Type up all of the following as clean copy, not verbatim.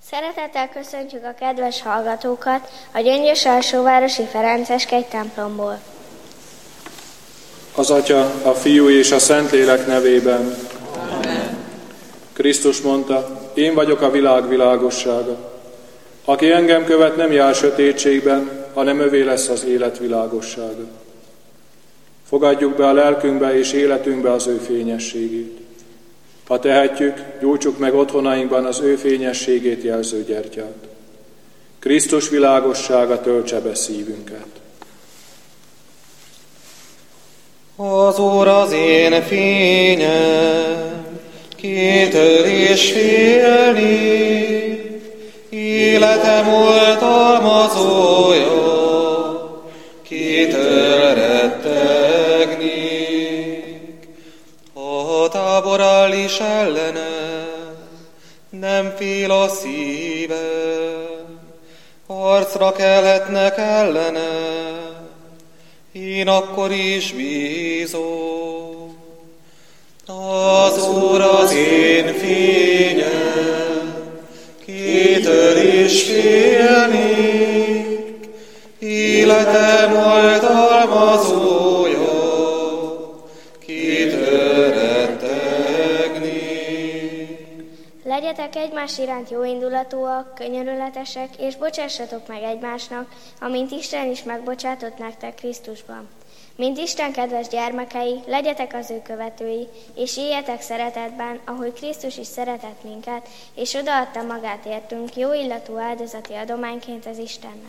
Szeretettel köszöntjük a kedves hallgatókat a Gyöngyös Alsóvárosi Ferences-kegy templomból. Az Atya, a Fiú és a Szentlélek nevében. Amen. Krisztus mondta, én vagyok a világ világossága. Aki engem követ, nem jár sötétségben, hanem övé lesz az élet világossága. Fogadjuk be a lelkünkbe és életünkbe az ő fényességét. Ha tehetjük, gyújtsuk meg otthonainkban az ő fényességét jelző gyertyát. Krisztus világossága töltse be szívünket. Az Úr az én fényem, kitől is félni, életem oltalmazója, kitől rettegni. A tábor áll is ellene, nem fél a szívem, harcra kelhetnek ellene, én akkor is bízom. Az Úr az én fényem, kitől is félnék, életem oltalmazója, kitől rettegnék. Legyetek egymás iránt jóindulatúak, könyörületesek, és bocsássatok meg egymásnak, amint Isten is megbocsátott nektek Krisztusban. Mint Isten kedves gyermekei, legyetek az ő követői, és éljetek szeretetben, ahogy Krisztus is szeretett minket, és odaadta magát értünk jó illatú áldozati adományként az Istennek.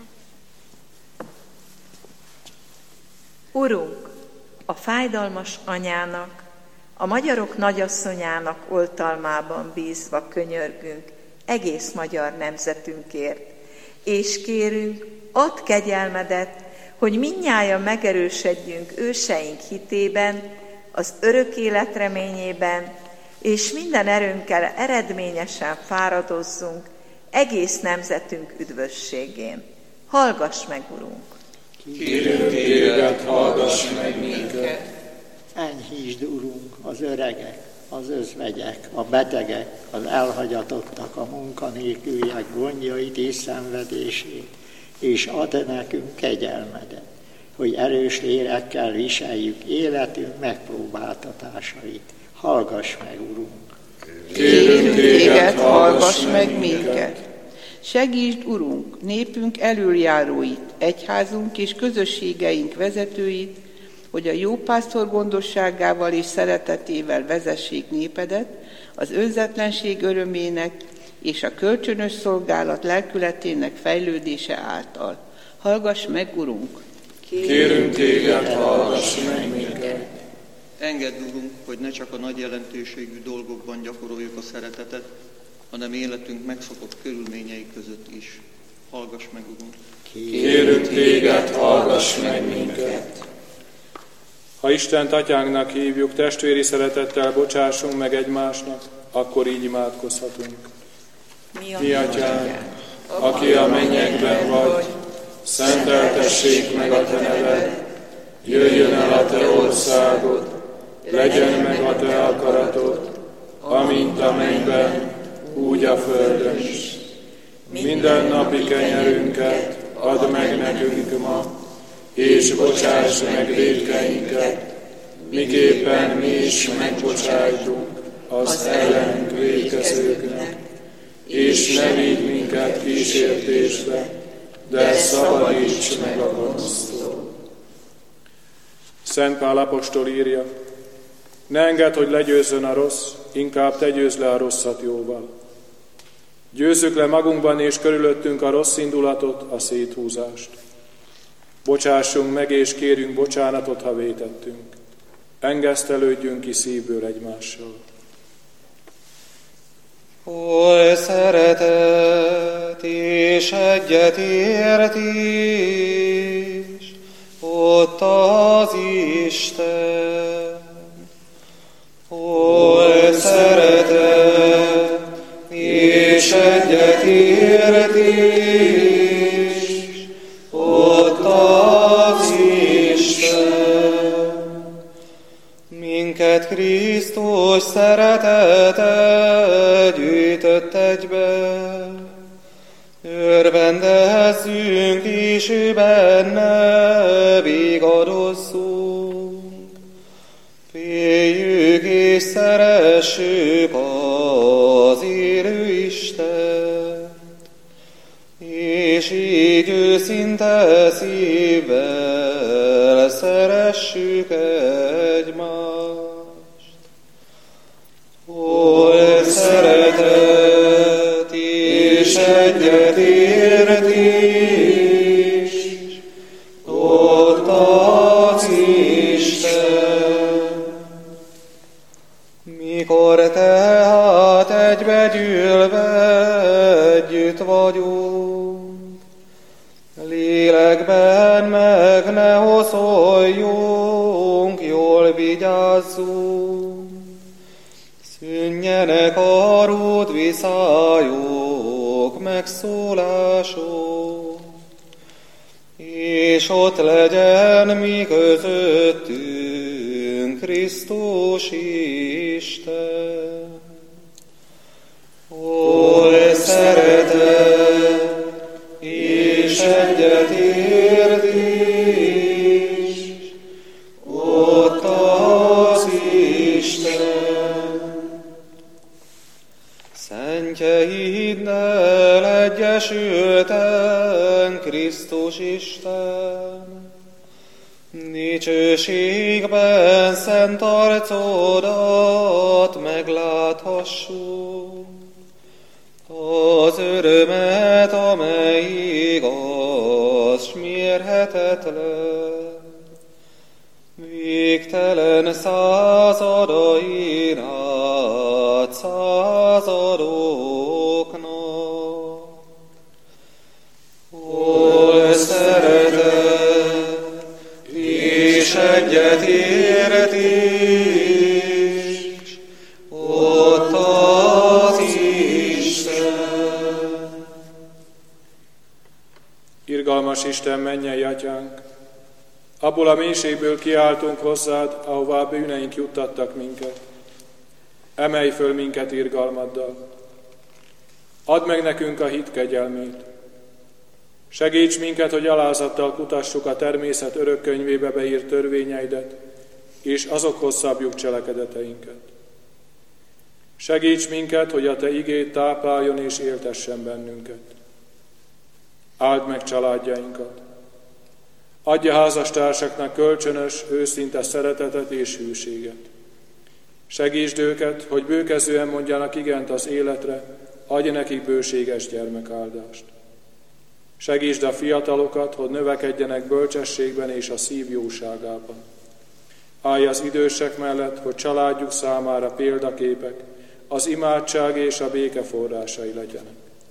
Urunk, a fájdalmas anyának, a magyarok nagyasszonyának oltalmában bízva könyörgünk egész magyar nemzetünkért, és kérünk, add kegyelmedet, hogy mindnyájan megerősödjünk őseink hitében, az örök élet reményében, és minden erőnkkel eredményesen fáradozzunk egész nemzetünk üdvösségén. Hallgass meg, Urunk! Kérünk téged, hallgass meg minket! Enyhítsd, Urunk, az öregek, az özvegyek, a betegek, az elhagyatottak, a munkanélküliek gondjait és szenvedését, és add nekünk kegyelmedet, hogy erős lélekkel viseljük életünk megpróbáltatásait. Hallgass meg, Urunk! Kérünk téged, hallgass meg minket! Segítsd, Urunk, népünk elöljáróit, egyházunk és közösségeink vezetőit, hogy a jópásztor gondosságával és szeretetével vezessék népedet az önzetlenség örömének és a kölcsönös szolgálat lelkületének fejlődése által. Hallgass meg, Urunk! Kérünk téged, hallgass meg minket! Engedd, Urunk, hogy ne csak a nagy jelentőségű dolgokban gyakoroljuk a szeretetet, hanem életünk megszokott körülményei között is. Hallgass meg, Urunk! Kérünk téged, hallgass meg minket! Ha Istent atyánknak hívjuk, testvéri szeretettel bocsássunk meg egymásnak, akkor így imádkozhatunk. Mi atyánk, aki a mennyekben vagy, szenteltessék meg a te neved, jöjjön el a te országod, legyen meg a te akaratod, amint a mennyben, úgy a földön is. Minden napi kenyerünket add meg nekünk ma, és bocsáss meg vétkeinket, miképpen mi is megbocsájtunk az ellenünk vétkezőknek, és ne vigy minket kísértésbe, de szabadíts meg a gonosztól. Szent Pál apostol írja, ne engedd, hogy legyőzzön a rossz, inkább te győzd le a rosszat jóval. Győzzük le magunkban és körülöttünk a rossz indulatot, a széthúzást. Bocsássunk meg és kérjünk bocsánatot, ha vétettünk. Engesztelődjünk ki szívből egymással. Hol szeretet és egyetértés, ott az Isten. Hol szeretet és egyetértés, ott az Isten. Minket Krisztus szeretete gyűjtött egybe, Örvendezzünk és ő benne vigadozzunk. Féljük és szeressük az élő Istent, és így őszinte szívvel szeressük egymást. Hol szeretet és egyetértés, ott az Isten. Mikor tehát egybegyűlve együtt vagyunk, lélekben meg ne hoszoljunk, jól vigyázzunk. Szűnjenek a rúdviszályok, megszólások, és ott legyen mi közöttünk Krisztus Isten. Hol szeretet és egyetértés, ott az Isten. Szentjeiddel egyesülten Krisztus Isten, dicsőségben szent arcodat megláthassuk, az örömet, amely igaz, s mérhetetlen, végtelen századain át századoknak. Hol szeretet és egyetértés, ott az Isten. Irgalmas Isten, mennyei Atyánk, abból a mélységből kiáltunk hozzád, ahová bűneink juttattak minket. Emelj föl minket irgalmaddal. Add meg nekünk a hit kegyelmét. Segíts minket, hogy alázattal kutassuk a természet örök könyvébe beírt törvényeidet, és azokhoz szabjuk cselekedeteinket. Segíts minket, hogy a Te igéd tápláljon és éltessen bennünket. Áld meg családjainkat. Adj a házastársaknak kölcsönös, őszinte szeretetet és hűséget. Segítsd őket, hogy bőkezően mondjanak igent az életre, adj nekik bőséges gyermekáldást. Segítsd a fiatalokat, hogy növekedjenek bölcsességben és a szív jóságában. Állj az idősek mellett, hogy családjuk számára példaképek, az imádság és a béke forrásai legyenek.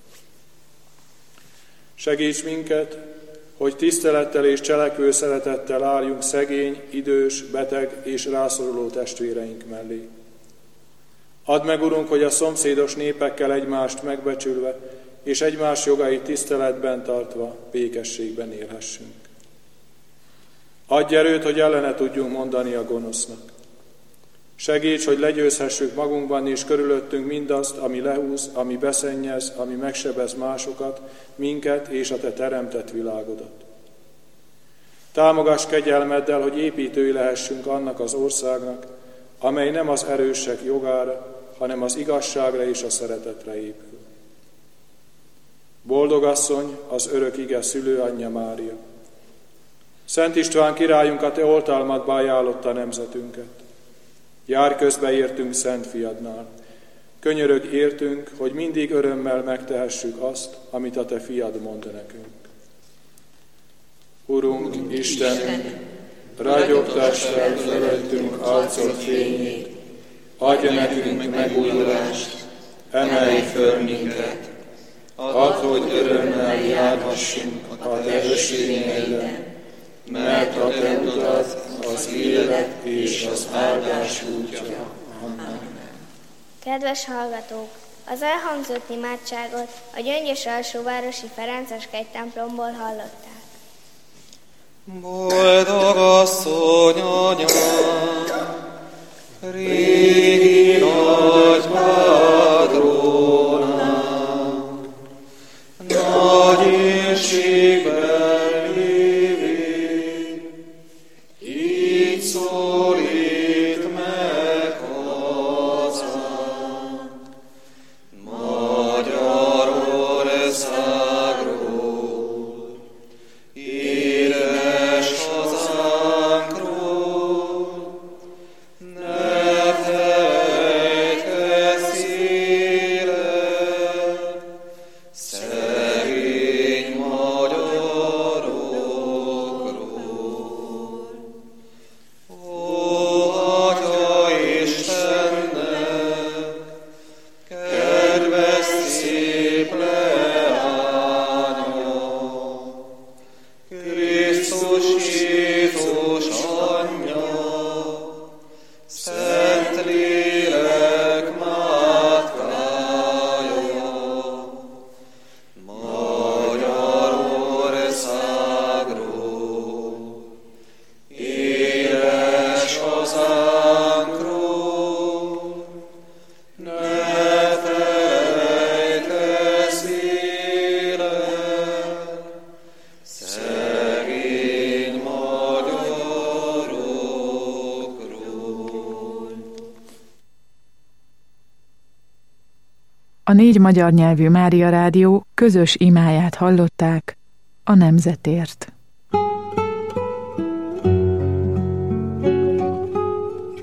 Segíts minket, hogy tisztelettel és cselekvő szeretettel álljunk szegény, idős, beteg és rászoruló testvéreink mellé. Add meg, Urunk, hogy a szomszédos népekkel egymást megbecsülve és egymás jogait tiszteletben tartva békességben élhessünk. Adj erőt, hogy ellene tudjunk mondani a gonosznak. Segíts, hogy legyőzhessük magunkban és körülöttünk mindazt, ami lehúz, ami beszennyez, ami megsebez másokat, minket és a Te teremtett világodat. Támogass kegyelmeddel, hogy építői lehessünk annak az országnak, amely nem az erősek jogára, hanem az igazságra és a szeretetre épül. Boldog asszony, az örök ige szülőanyja Mária. Szent István királyunk a Te oltalmadba ajánlotta nemzetünket. Járj közbe értünk Szent Fiadnál. Könyörög értünk, hogy mindig örömmel megtehessük azt, amit a Te Fiad mond nekünk. Urunk, Istenünk, ragyogtass fel fölöttünk arcod fényét, adj nekünk megújulást, emelj föl minket, add, hogy örömmel járhassunk a Te ösvényeiden, mert a Te utad az élet és az áldás útja. Amen. Kedves hallgatók! Az elhangzott imádságot a Gyöngyös alsóvárosi Ferences kegytemplomból hallották. Boldog asszony anya, régi nagy pádrónák, nagy A 4 magyar nyelvű Mária Rádió közös imáját hallották a nemzetért.